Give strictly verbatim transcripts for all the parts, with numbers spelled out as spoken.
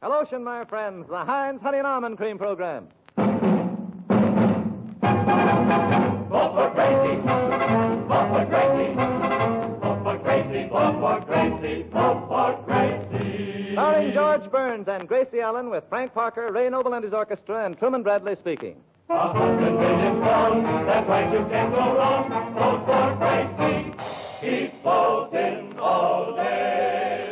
Hello, my friends, the Heinz Honey and Almond Cream Program. Vote for Gracie. Vote for Gracie. Vote for Gracie. Vote for Gracie. Vote for Gracie. Starring George Burns and Gracie Allen with Frank Parker, Ray Noble and his orchestra, and Truman Bradley speaking. A hundred million strong, that's right, you can't go wrong. Vote for Gracie. Keep voting all day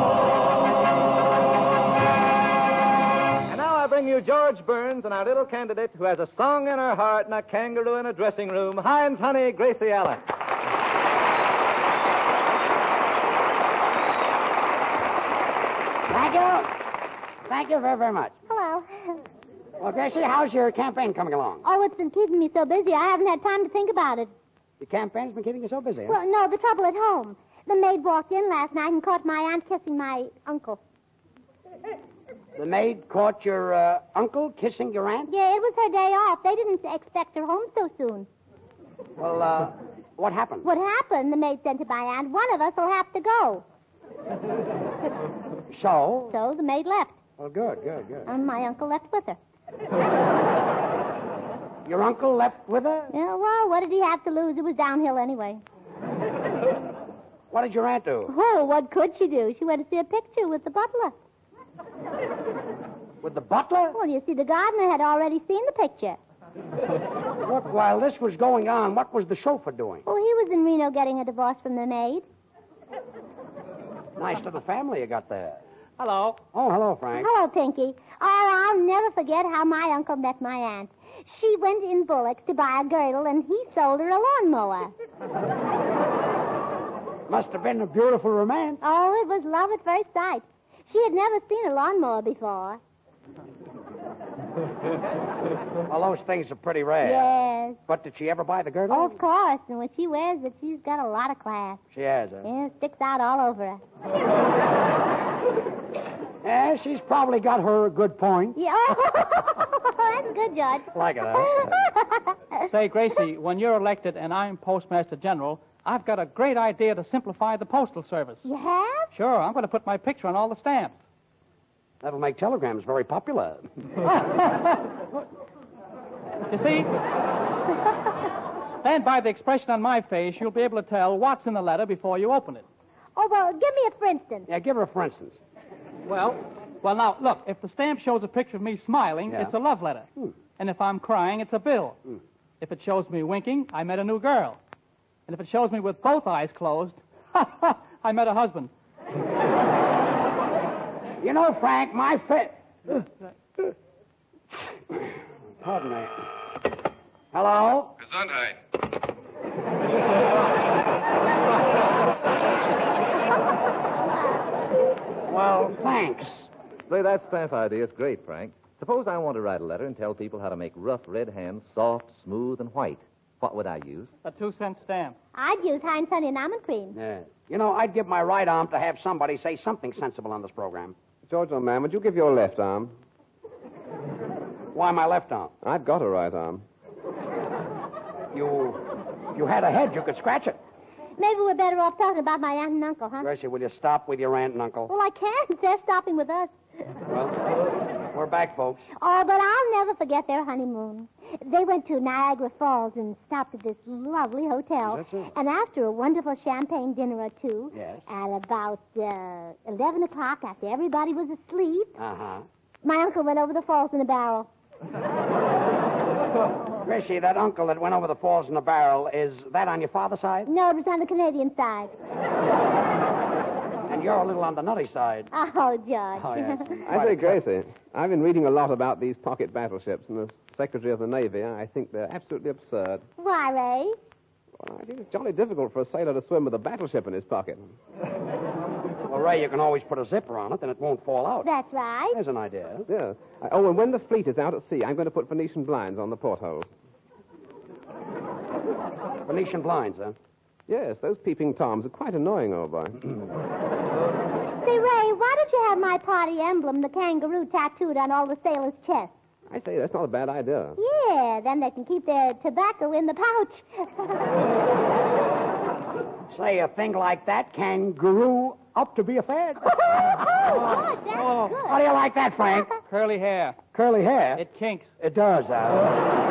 long. And now I bring you George Burns and our little candidate who has a song in her heart and a kangaroo in a dressing room, Heinz Honey, Gracie Allen. Thank you. Thank you very, very much. Hello. Well, Gracie, how's your campaign coming along? Oh, it's been keeping me so busy, I haven't had time to think about it. Your campaign's been keeping you so busy, huh? Well, no, the trouble at home. The maid walked in last night and caught my aunt kissing my uncle. The maid caught your uh, uncle kissing your aunt? Yeah, it was her day off. They didn't expect her home so soon. Well, uh, what happened? What happened? The maid said to my aunt, one of us will have to go. So? So the maid left. Well, good, good, good. And my uncle left with her. Your uncle left with her? Yeah, well, what did he have to lose? It was downhill anyway. What did your aunt do? Oh, what could she do? She went to see a picture with the butler. With the butler? Well, you see, the gardener had already seen the picture. Look, while this was going on, what was the chauffeur doing? Oh, he was in Reno getting a divorce from the maid. Nice little family you got there. Hello. Oh, hello, Frank. Hello, Pinky. Oh, I'll never forget how my uncle met my aunt. She went in Bullock's to buy a girdle, and he sold her a lawnmower. Must have been a beautiful romance. Oh, it was love at first sight. She had never seen a lawnmower before. Well, those things are pretty rare. Yes. But did she ever buy the girdle? Oh, of course. And when she wears it, she's got a lot of class. She has, huh? Yeah, it sticks out all over her. Yeah, she's probably got her good point. Yeah. Oh, that's good, Judge. Like it, huh? Say, Gracie, when you're elected and I'm Postmaster General, I've got a great idea to simplify the postal service. You have? Sure, I'm going to put my picture on all the stamps. That'll make telegrams very popular. You see, then by the expression on my face, you'll be able to tell what's in the letter before you open it. Oh, well, give me a for instance. Yeah, give her a for instance. Well, well, now, look, if the stamp shows a picture of me smiling, Yeah. it's a love letter. Hmm. And if I'm crying, it's a bill. Hmm. If it shows me winking, I met a new girl. And if it shows me with both eyes closed, I met a husband. You know, Frank, my fa... Pardon me. Hello? Gesundheit. Well, thanks. Say, that stamp idea is great, Frank. Suppose I want to write a letter and tell people how to make rough red hands soft, smooth, and white. What would I use? A two-cent stamp. I'd use Heinz Honey and Almond Cream. Yeah. You know, I'd give my right arm to have somebody say something sensible on this program. George, old man, would you give your left arm? Why my left arm? I've got a right arm. You... You had a head. You could scratch it. Maybe we're better off talking about my aunt and uncle, huh? Gracie, will you stop with your aunt and uncle? Well, I can't. They're stopping with us. Well, we're back, folks. Oh, but I'll never forget their honeymoon. They went to Niagara Falls and stopped at this lovely hotel. Is that so? And after a wonderful champagne dinner or two, Yes. at about uh, eleven o'clock, after everybody was asleep, Uh-huh. my uncle went over the falls in a barrel. Gracie, that uncle that went over the falls in a barrel, is that on your father's side? No, it was on the Canadian side. And you're a little on the nutty side. Oh, George. Oh, yeah. I say, Gracie, I've been reading a lot about these pocket battleships, and as Secretary of the Navy, I think they're absolutely absurd. Why, Ray? Well, I think it's jolly difficult for a sailor to swim with a battleship in his pocket. Well, Ray, you can always put a zipper on it, and it won't fall out. That's right. There's an idea. Yeah. I- Oh, and when the fleet is out at sea, I'm going to put Venetian blinds on the portholes. Venetian blinds, huh? Yes, those peeping toms are quite annoying, old boy. Say, Ray, why don't you have my party emblem, the kangaroo, tattooed on all the sailors' chests? I say, that's not a bad idea. Yeah, then they can keep their tobacco in the pouch. Say a thing like that can grew up to be a fad. Oh, oh, that's Oh. good. How do you like that, Frank? Curly hair. Curly hair? It kinks. It does, Al.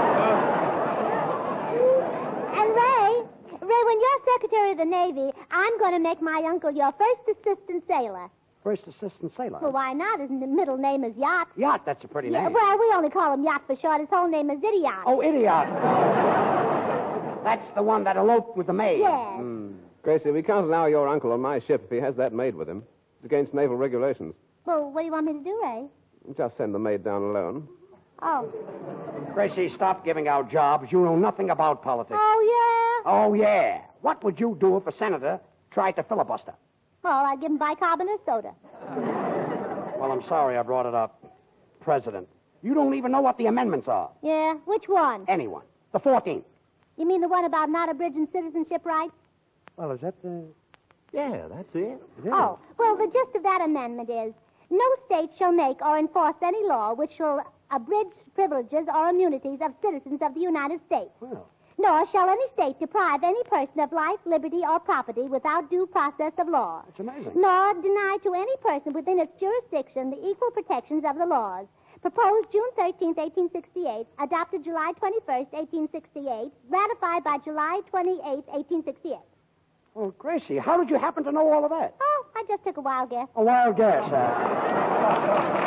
And Ray, Ray, when you're Secretary of the Navy, I'm going to make my uncle your first assistant sailor. First assistant sailor. Well, why not? His n- middle name is Yacht. Yacht, that's a pretty Yeah, name. well, we only call him Yacht for short. His whole name is Idiot. Oh, idiot. That's the one that eloped with the maid. Yes. Hmm. Gracie, we can't allow your uncle on my ship if he has that maid with him. It's against naval regulations. Well, what do you want me to do, Ray? Just send the maid down alone. Oh. Gracie, stop giving out jobs. You know nothing about politics. Oh, yeah? Oh, yeah. What would you do if a senator tried to filibuster? Well, I'd give him bicarbonate soda. Well, I'm sorry I brought it up. President, you don't even know what the amendments are. Yeah? Which one? Anyone. The fourteenth. You mean the one about not abridging citizenship rights? Well, is that the... Yeah, that's it. Oh, well, the gist of that amendment is no state shall make or enforce any law which shall abridge privileges or immunities of citizens of the United States. Well, Nor shall any state deprive any person of life, liberty, or property without due process of law. it's amazing. Nor deny to any person within its jurisdiction the equal protections of the laws. Proposed June thirteenth, eighteen sixty-eight, adopted July twenty-first, eighteen sixty-eight, ratified by July twenty-eighth, eighteen sixty-eight. Well, Gracie, how did you happen to know all of that? Oh, I just took a wild guess. A wild guess, uh...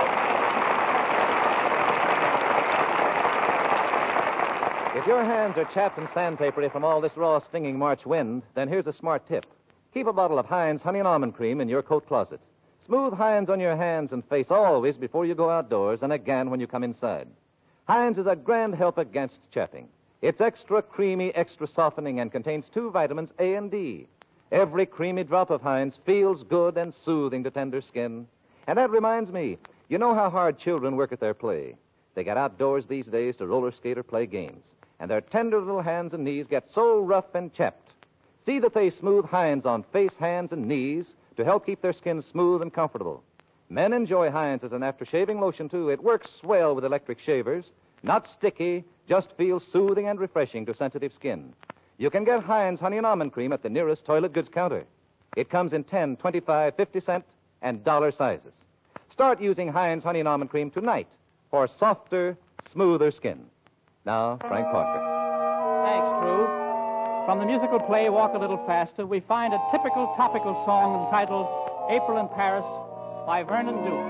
If your hands are chapped and sandpapery from all this raw, stinging March wind, then here's a smart tip. Keep a bottle of Heinz Honey and Almond Cream in your coat closet. Smooth Heinz on your hands and face always before you go outdoors and again when you come inside. Heinz is a grand help against chapping. It's extra creamy, extra softening, and contains two vitamins, A and D. Every creamy drop of Heinz feels good and soothing to tender skin. And that reminds me, you know how hard children work at their play. They get outdoors these days to roller skate or play games. And their tender little hands and knees get so rough and chapped. See that they smooth Heinz on face, hands, and knees to help keep their skin smooth and comfortable. Men enjoy Heinz as an after-shaving lotion, too. It works swell with electric shavers. Not sticky, just feels soothing and refreshing to sensitive skin. You can get Heinz Honey and Almond Cream at the nearest toilet goods counter. It comes in ten, twenty-five, fifty cent, and dollar sizes. Start using Heinz Honey and Almond Cream tonight for softer, smoother skin. Now, Frank Parker. Thanks, True. From the musical play Walk a Little Faster, we find a typical topical song entitled April in Paris by Vernon Duke.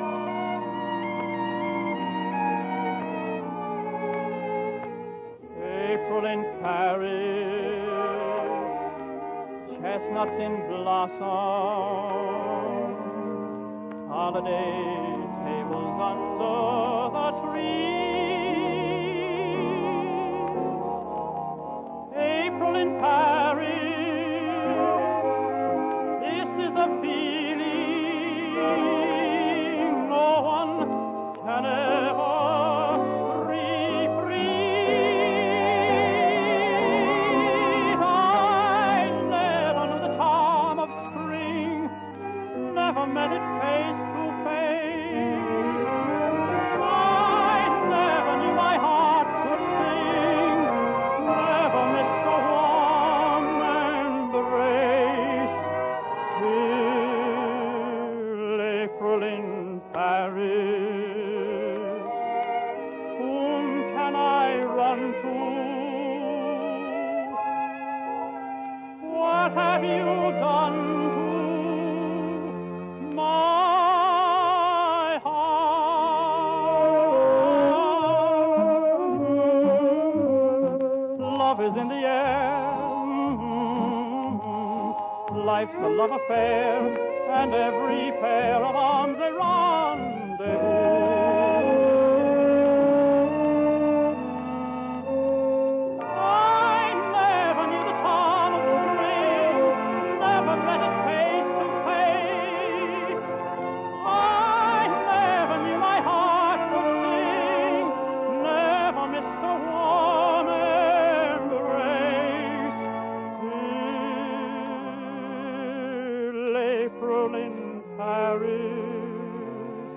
April in Paris, chestnuts in blossom, holiday tables under the tree. April in Paris, this is a feeling no one can ever recreate. I never knew the charm of spring, never met it face to face. I never knew my heart could sing, never missed a warm embrace till April in Paris. Whom can I run to? What have you done to my heart? Love is in the air. Life's a love affair, and every pair of arms a rendezvous. I never knew the charm of spring, never met it face to face. I never knew my heart could sing, never missed a warm embrace till April in Paris.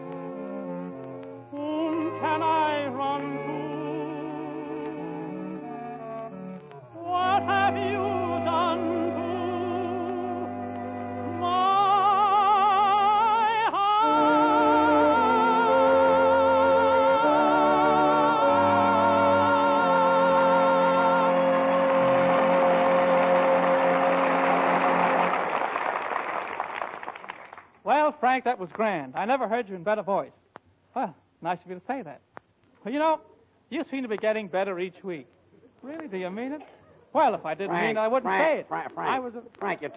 Frank, that was grand. I never heard you in better voice. Well, nice of you to say that. Well, you know, you seem to be getting better each week. Really? Do you mean it? Well, if I didn't Frank, mean it, I wouldn't Frank, say it. Frank, Frank, I was a... Frank, you're, t-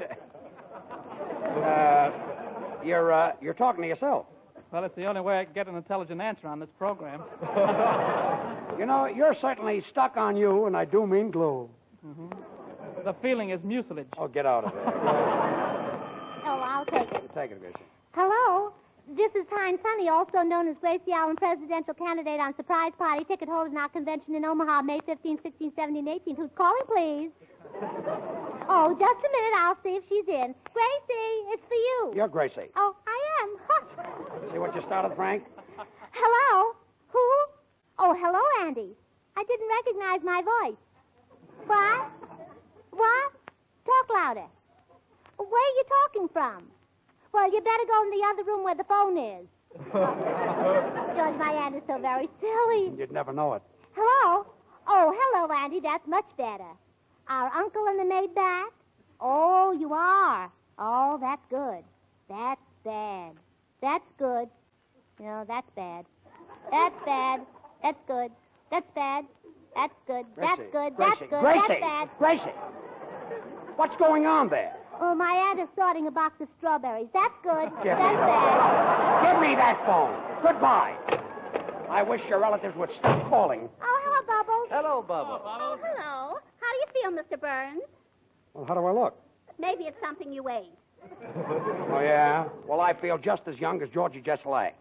uh, you're, uh, you're talking to yourself. Well, it's the only way I can get an intelligent answer on this program. You know, you're certainly stuck on you, and I do mean glue. Mm-hmm. The feeling is mucilage. Oh, get out of there. Oh, I'll take it. You take it, Gracie. Hello. This is Hines Honey, also known as Gracie Allen, presidential candidate on surprise party ticket holder in our convention in Omaha, May fifteenth, sixteenth, seventeenth, eighteenth. Who's calling, please? Oh, just a minute. I'll see if she's in. Gracie, it's for you. You're Gracie. Oh, I am. See what you started, Frank? Hello? Who? Oh, hello, Andy. I didn't recognize my voice. What? What? Talk louder. Where are you talking from? Well, you better go in the other room where the phone is. George, my aunt is so very silly. You'd never know it. Hello? Oh, hello, Andy. That's much better. Our uncle and the maid back? Oh, you are. Oh, that's good. That's bad. That's good. No, that's bad. That's bad. That's good. That's bad. That's good. That's Gracie, good. Gracie, That's good. Gracie, That's bad. Gracie. What's going on there? Oh, my aunt is sorting a box of strawberries. That's good. Give That's me bad. Give me that phone. Goodbye. I wish your relatives would stop calling. Oh, hello, Bubbles. Hello, Bubba. Oh, hello. How do you feel, Mister Burns? Well, how do I look? Maybe it's something you ate. Oh, yeah? Well, I feel just as young as Georgie Jessel acts.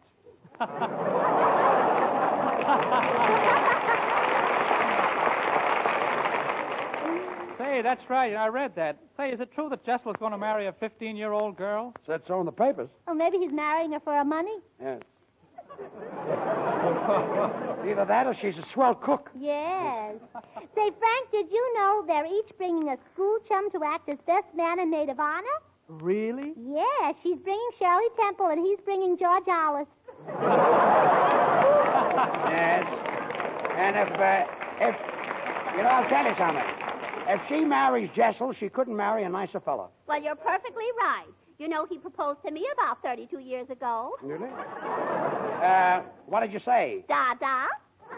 Say, that's right. I read that. Say, is it true that Jessel is going to marry a fifteen-year-old girl? Said so in the papers. Oh, maybe he's marrying her for her money? Yes. Either that or she's a swell cook. Yes. Say, Frank, did you know they're each bringing a school chum to act as best man and maid of honor? Really? Yeah, she's bringing Shirley Temple and he's bringing George Alice. Yes. And if, uh, if, you know, I'll tell you something. If she marries Jessel, she couldn't marry a nicer fella. Well, you're perfectly right. You know, he proposed to me about thirty-two years ago. Really? Uh, what did you say? Da da.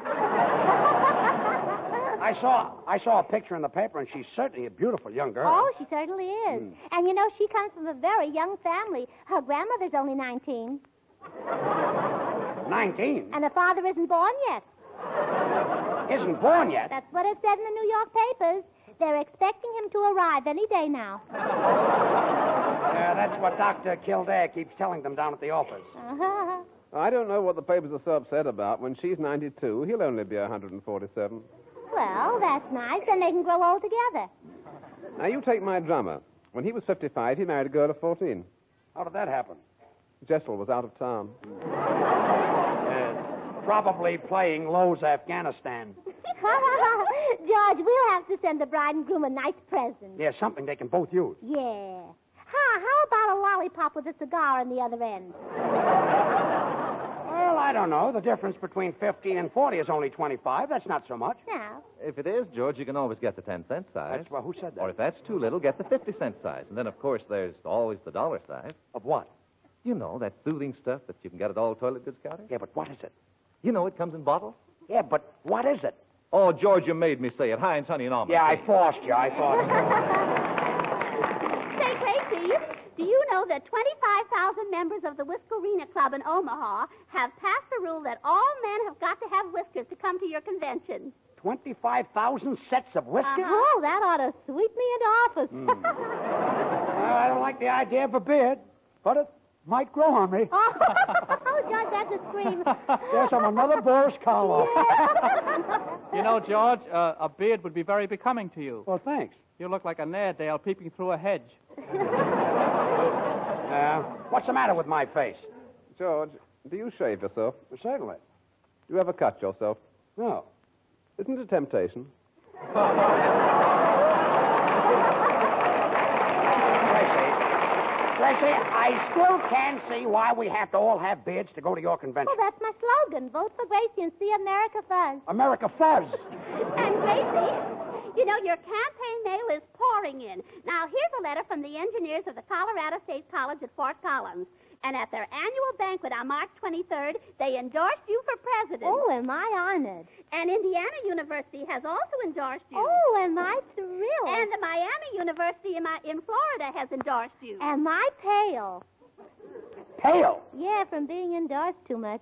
I saw I saw a picture in the paper, and she's certainly a beautiful young girl. Oh, she certainly is. Mm. And you know, she comes from a very young family. Her grandmother's only nineteen. Nineteen? And her father isn't born yet. Isn't born yet? That's what it said in the New York papers. They're expecting him to arrive any day now. Yeah, that's what Doctor Kildare keeps telling them down at the office. Uh-huh. I don't know what the papers are so upset about. When she's ninety-two, he'll only be one hundred forty-seven. Well, that's nice. Then they can grow old together. Now, you take my drummer. When he was fifty-five, he married a girl of fourteen. How did that happen? Jessel was out of town. Yes. Probably playing Lowe's Afghanistan. George, we'll have to send the bride and groom a nice present. Yeah, something they can both use. Yeah. Ha, how about a lollipop with a cigar on the other end? Well, I don't know. The difference between fifteen and forty is only twenty-five. That's not so much. Now. If it is, George, you can always get the ten-cent size. That's well, who said that? Or if that's too little, get the fifty-cent size. And then, of course, there's always the dollar size. Of what? You know, that soothing stuff that you can get at all toilet goods counters. Yeah, but what is it? You know, it comes in bottles. Yeah, but what is it? Oh, George, you made me say it. Heinz, Honey, and Almond. Yeah, I forced you. I forced you. Say, Gracie, do you know that twenty-five thousand members of the Whiskerina Club in Omaha have passed a rule that all men have got to have whiskers to come to your convention? twenty-five thousand sets of whiskers? Uh-huh. Oh, that ought to sweep me into office. Mm. Well, I don't like the idea of a beard, but it might grow on me. Oh, George, that's a scream. Yes, I'm another Boris Karloff. You know, George, uh, a beard would be very becoming to you. Well, thanks. You look like a Airedale peeping through a hedge. Uh, what's the matter with my face? George, do you shave yourself? Well, certainly. Do you ever cut yourself? No. Isn't it a temptation? Gracie, I still can't see why we have to all have beards to go to your convention. Oh, that's my slogan. Vote for Gracie and see America Fuzz. America Fuzz. And Gracie, you know, your campaign mail is pouring in. Now, here's a letter from the engineers of the Colorado State College at Fort Collins. And at their annual banquet on March twenty-third, they endorsed you for president. Oh, am I honored? And Indiana University has also endorsed you. Oh, am I thrilled? And the Miami University in, my, in Florida has endorsed you. Am I pale? Pale. Yeah, from being endorsed too much.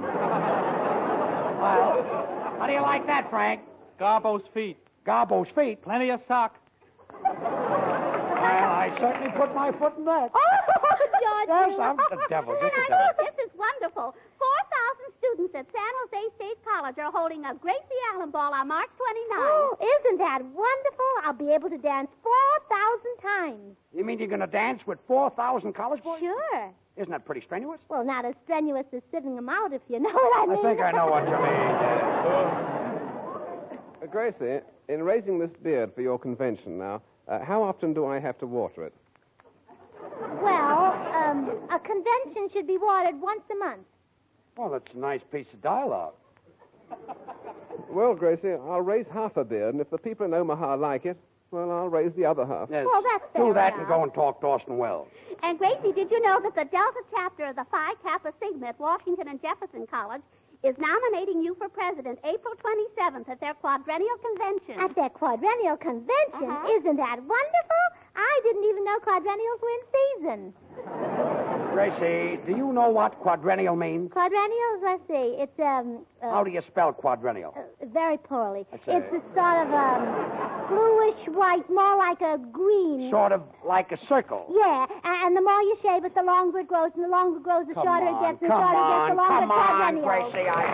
Well, how do you like that, Frank? Garbo's feet. Garbo's feet. Plenty of sock. Well, I certainly put my foot in that. Oh, George. Yes, I'm the devil, just the And I devil. think this is wonderful. four thousand students at San Jose State College are holding a Gracie Allen Ball on March twenty-ninth. Oh, isn't that wonderful? I'll be able to dance four thousand times. You mean you're going to dance with four thousand college boys? Sure. Isn't that pretty strenuous? Well, not as strenuous as sitting them out, if you know what I mean. I think I know what you mean. Uh, Gracie, in raising this beard for your convention now, uh, how often do I have to water it? Well, um, a convention should be watered once a month. Well, that's a nice piece of dialogue. Well, Gracie, I'll raise half a beard, and if the people in Omaha like it, well, I'll raise the other half. Yes. Well, that's Do fair that enough. and go and talk to Orson Welles. And Gracie, did you know that the Delta chapter of the Phi Kappa Sigma at Washington and Jefferson College is nominating you for president April twenty-seventh at their quadrennial convention? At their quadrennial convention? Uh-huh. Isn't that wonderful? I didn't even know quadrennials were in season. Gracie, do you know what quadrennial means? Quadrennials, let's see. It's, um... Uh, How do you spell quadrennial? uh, very poorly. That's a- It's a sort of, um, bluish white, more like a green. Sort of like a circle. Yeah, a- and the more you shave it, the longer it grows, and the longer it grows, the Come shorter on, it gets, the come shorter on, it gets, the longer come on, quadrennial. Gracie. I...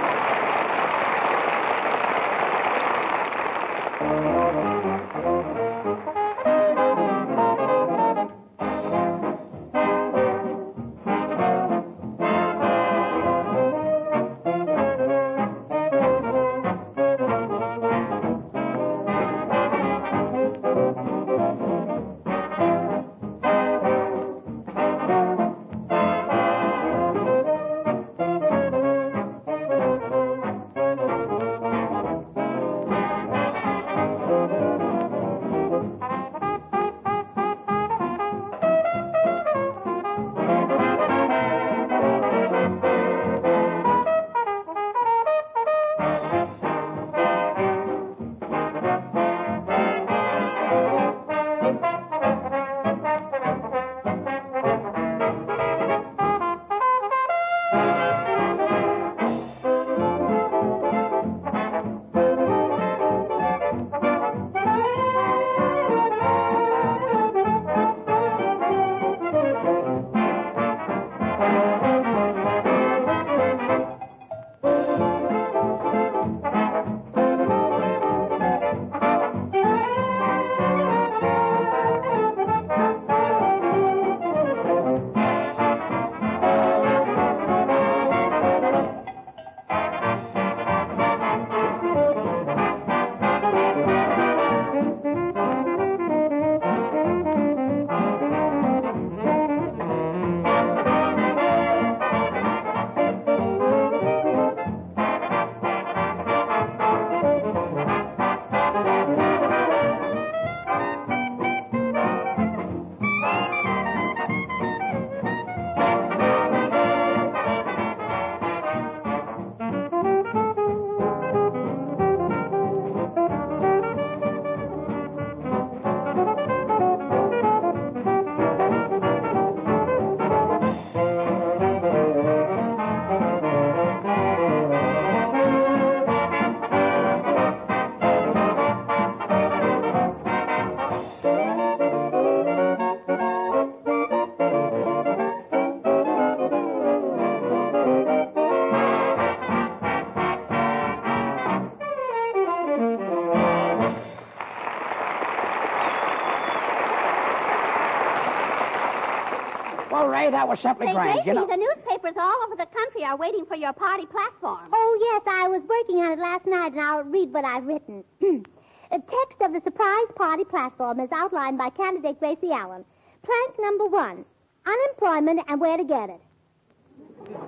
Well, Ray, that was simply Say, grand. Gracie, You know... the newspapers all over the country are waiting for your party platform. Oh, yes, I was working on it last night, and I'll read what I've written. The text of the surprise party platform is outlined by candidate Gracie Allen. Plank number one, unemployment and where to get it.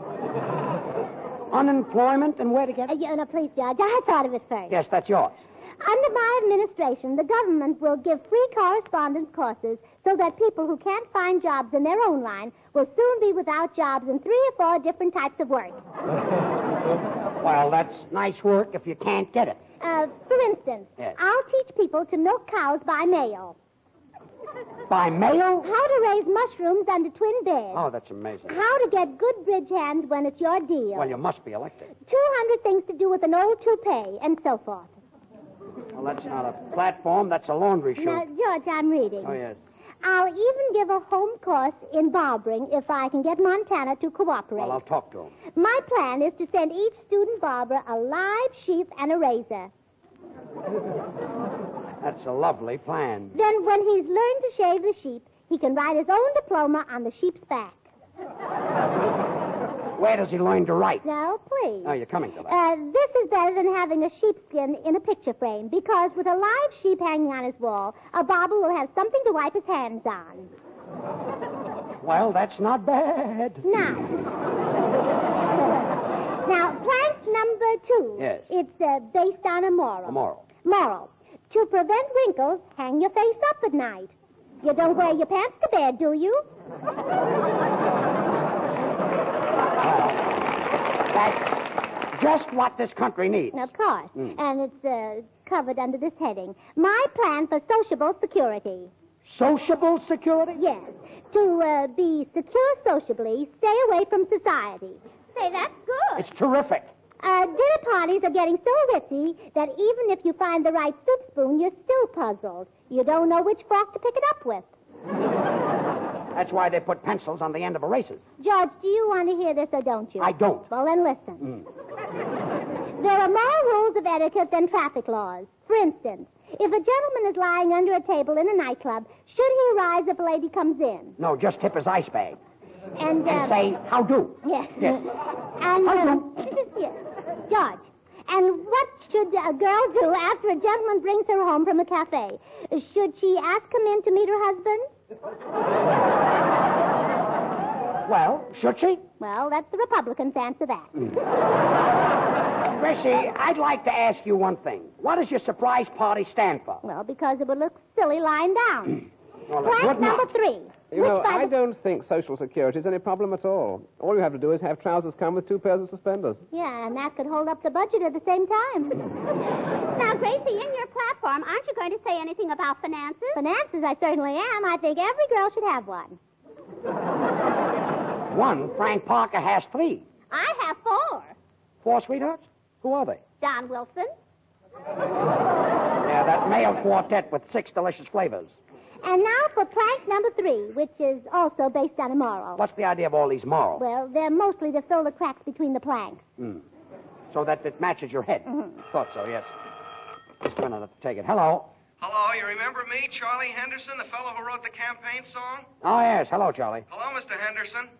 Unemployment and where to get Uh, it? you know, please, Judge, I thought of it first. Yes, that's yours. Under my administration, the government will give free correspondence courses so that people who can't find jobs in their own line will soon be without jobs in three or four different types of work. Well, that's nice work if you can't get it. Uh, for instance, Yes. I'll teach people to milk cows by mail. By mail? How to raise mushrooms under twin beds. Oh, that's amazing. How to get good bridge hands when it's your deal. Well, you must be elected. two hundred things to do with an old toupee, and so forth. Well, that's not a platform. That's a laundry chute. Now, George, I'm reading. Oh, yes. I'll even give a home course in barbering if I can get Montana to cooperate. Well, I'll talk to him. My plan is to send each student barber a live sheep and a razor. That's a lovely plan. Then, when he's learned to shave the sheep, he can write his own diploma on the sheep's back. Where does he learn to write? Now, please. Oh, you're coming to that. Uh, this is better than having a sheepskin in a picture frame, because with a live sheep hanging on his wall, a barber will have something to wipe his hands on. Well, that's not bad. Now, now, plank number two. Yes. It's uh, based on a moral. A moral. Moral. To prevent wrinkles, hang your face up at night. You don't wear your pants to bed, do you? That's just what this country needs. Of course. Mm. And it's uh, covered under this heading. My plan for sociable security. Sociable security? Yes. To uh, be secure sociably, stay away from society. Say, that's good. It's terrific. Uh, dinner parties are getting so ritzy that even if you find the right soup spoon, you're still puzzled. You don't know which fork to pick it up with. That's why they put pencils on the end of erases. George, do you want to hear this or don't you? I don't. Well, then listen. Mm. There are more rules of etiquette than traffic laws. For instance, if a gentleman is lying under a table in a nightclub, should he rise if a lady comes in? No, just tip his ice bag. And, uh, And say, how do? Yes. Yes. And, How uh, do? yes. George, and what should a girl do after a gentleman brings her home from a cafe? Should she ask him in to meet her husband? Well, should she? Well, that's the Republicans' answer that. Gracie, I'd like to ask you one thing. What does your surprise party stand for? Well, because it would look silly lying down. Well, it Plank would number not. three. You which know, by I the- don't think Social Security is any problem at all. All you have to do is have trousers come with two pairs of suspenders. Yeah, and that could hold up the budget at the same time. Now, Gracie, in your platform, aren't you going to say anything about finances? Finances, I certainly am. I think every girl should have one. One, Frank Parker has three. I have four. Four sweethearts? Who are they? Don Wilson. Yeah, that male quartet with six delicious flavors. And now for plank number three, which is also based on a moral. What's the idea of all these morals? Well, they're mostly to fill the cracks between the planks. Hmm. So that it matches your head. Mm-hmm. Thought so, yes. Just a minute to take it. Hello. Hello, you remember me, Charlie Henderson, the fellow who wrote the campaign song? Oh, yes. Hello, Charlie. Hello, Mister Henderson.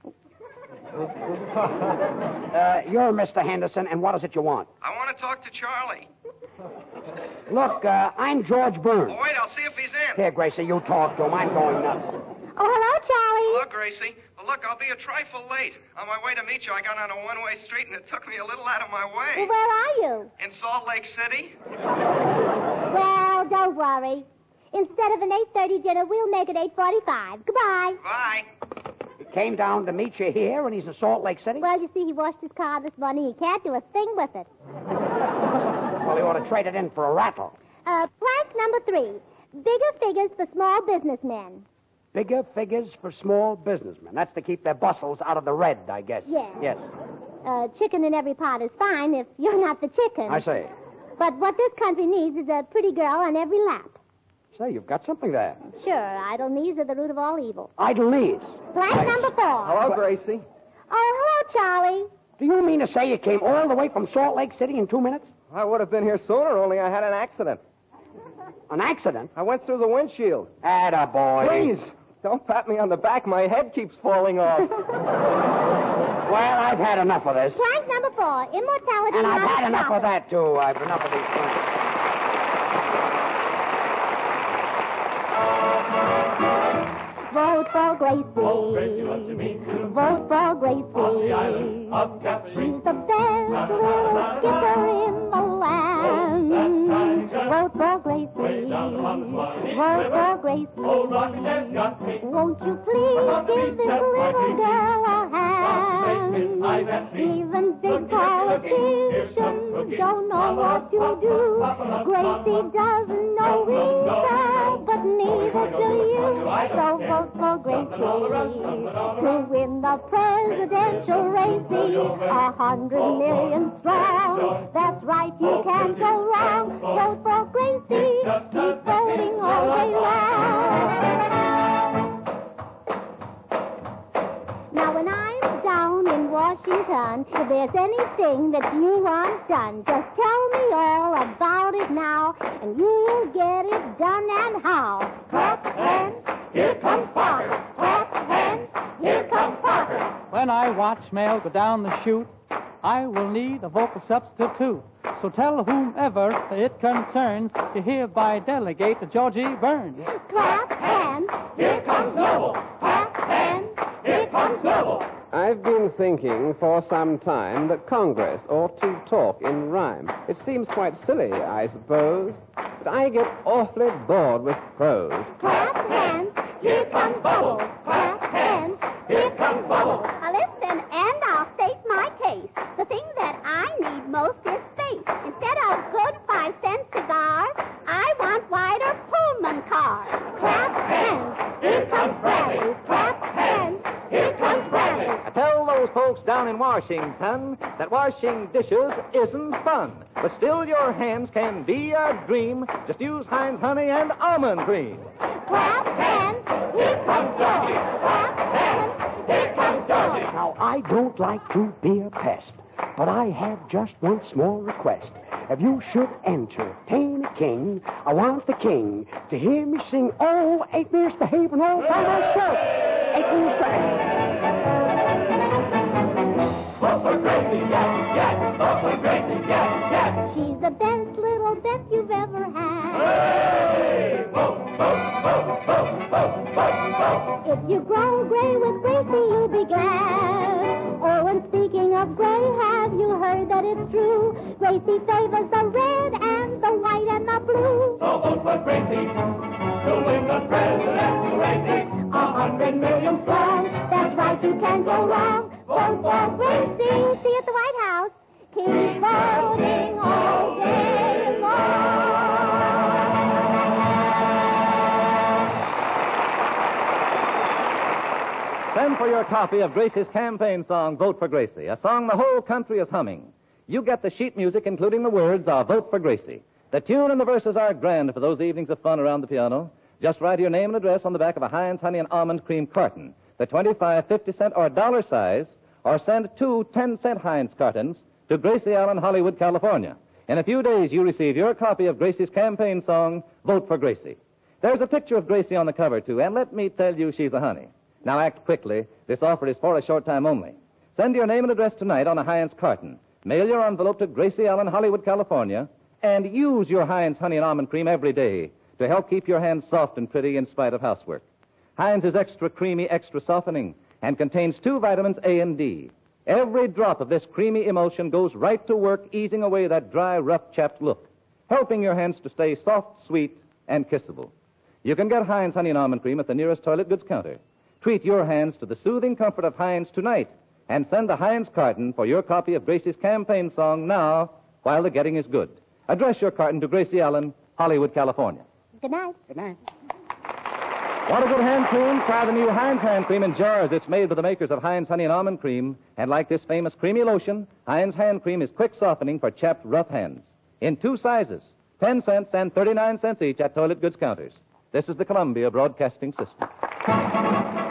Uh, you're Mister Henderson, and what is it you want? I want to talk to Charlie. Look, uh, I'm George Burns. Oh, wait, I'll see if he's in. Here, Gracie, you talk to him. I'm going nuts. Oh, hello, Charlie. Hello, Gracie. Well, look, I'll be a trifle late. On my way to meet you, I got on a one-way street, and it took me a little out of my way. Well, where are you? In Salt Lake City? Well, don't worry. Instead of an eight thirty dinner, we'll make it eight forty-five. Goodbye. Bye. He came down to meet you here, and he's in Salt Lake City? Well, you see, he washed his car this morning. He can't do a thing with it. Well, he ought to trade it in for a rattle. Uh, plank number three. Bigger figures for small businessmen. Bigger figures for small businessmen. That's to keep their bustles out of the red, I guess. Yes. Yes. Uh, chicken in every pot is fine if you're not the chicken. I say. But what this country needs is a pretty girl on every lap. Say, you've got something there. Sure, idle knees are the root of all evil. Idle knees. Plank Right. number four. Hello, Gracie. Oh, hello, Charlie. Do you mean to say you came all the way from Salt Lake City in two minutes? I would have been here sooner, only I had an accident. An accident? I went through the windshield. Atta boy. Please, don't pat me on the back. My head keeps falling off. Well, I've had enough of this. Plank number four. Immortality. And I've not had a enough of problem. that, too. I've enough of these things. Vote for Gracie. Oh, Gracie loves to meet you. Vote for Gracie. On the island of Capri. She's the best little skipper in the land. Oh, that tiger. Vote vote for Gracie. Old Rocky has got me. Won't you please give this little girl a hand? Even big politicians don't know what to do. Gracie doesn't know either, but neither do you. So vote for Gracie to win the presidential race. A hundred million strong. That's right, you can't go wrong. Vote for Gracie. Keep voting all day long. Now, when I'm down in Washington, if there's anything that you want done, just tell me all about it now, and you'll get it done. And how? Clap hands, here comes Parker. Clap hands, here comes Parker. When I watch mail go down the chute, I will need a vocal substitute. So tell whomever it concerns to hereby delegate to Georgie Burns. Clap hands, here comes Noble. Clap hands, here comes Noble. I've been thinking for some time that Congress ought to talk in rhyme. It seems quite silly, I suppose, but I get awfully bored with prose. Clap hands, here comes Bubble. Clap hands, here comes Bubble. Now listen, and I'll state my case. The thing that I need most is space. Instead of good five-cent cigars, I want wider Pullman cars. Clap hands, here comes Bradley. Clap hands, here comes Bradley. I tell those folks down in Washington that washing dishes isn't fun. But still your hands can be a dream. Just use Heinz honey and almond cream. Clap hands, here comes Georgie. Clap hands, here comes Georgie. Now, I don't like to be a pest, but I have just one small request. If you should entertain a king, I want the king to hear me sing, oh, eight minutes behaving all by myself. Eight minutes behaving. Vote for Gracie, yes, yes. Vote for Gracie, yes, yes. She's the best little bet you've ever had. Hey! Vote, vote, vote, vote, vote, vote, vote. If you grow gray with Gracie, you'll be glad. Oh, and speaking of gray, have you heard that it's true? Gracie favors the red and the white and the blue. So vote for Gracie to win the presidential race. A hundred million strong. That's right, you can't go wrong. Vote for Gracie. See you at the White House. Keep voting all day long. Send for your copy of Gracie's campaign song, Vote for Gracie, a song the whole country is humming. You get the sheet music, including the words, of Vote for Gracie. The tune and the verses are grand for those evenings of fun around the piano. Just write your name and address on the back of a Heinz honey and almond cream carton, the twenty-five, fifty cent, or dollar size, or send two ten-cent Heinz cartons to Gracie Allen, Hollywood, California. In a few days, you receive your copy of Gracie's campaign song, Vote for Gracie. There's a picture of Gracie on the cover, too, and let me tell you she's a honey. Now act quickly. This offer is for a short time only. Send your name and address tonight on a Heinz carton. Mail your envelope to Gracie Allen, Hollywood, California, and use your Heinz honey and almond cream every day to help keep your hands soft and pretty in spite of housework. Heinz is extra creamy, extra softening, and contains two vitamins A and D. Every drop of this creamy emulsion goes right to work easing away that dry, rough, chapped look, helping your hands to stay soft, sweet, and kissable. You can get Heinz honey and almond cream at the nearest toilet goods counter. Treat your hands to the soothing comfort of Heinz tonight and send the Heinz carton for your copy of Gracie's campaign song now while the getting is good. Address your carton to Gracie Allen, Hollywood, California. Good night. Good night. Want a good hand cream? Try the new Heinz hand cream in jars. It's made by the makers of Heinz honey and almond cream. And like this famous creamy lotion, Heinz hand cream is quick softening for chapped, rough hands. In two sizes, ten cents and thirty-nine cents each at toilet goods counters. This is the Columbia Broadcasting System.